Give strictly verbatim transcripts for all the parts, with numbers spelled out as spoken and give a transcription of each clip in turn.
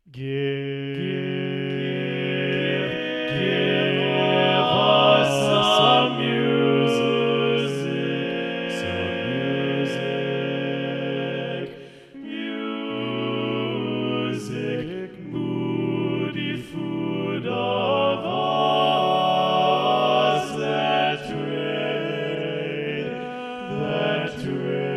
Give, give, give us some music, some music, music, moody food of us that trade, that trade.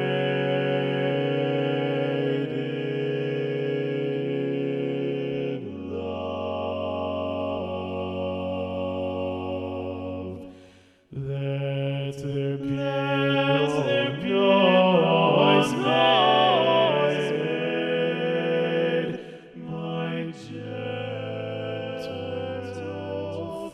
Let there be noise made, my gentle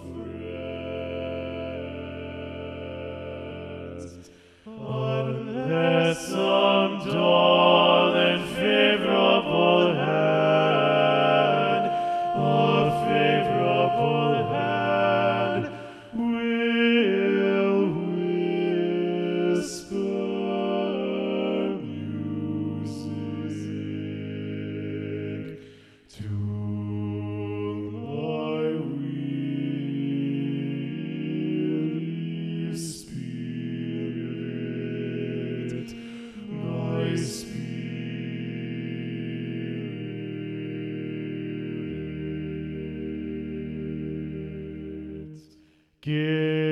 friends, unless some dull and favorable hand, a favorable hand, will whisper music to my weary spirit, my spirit. Give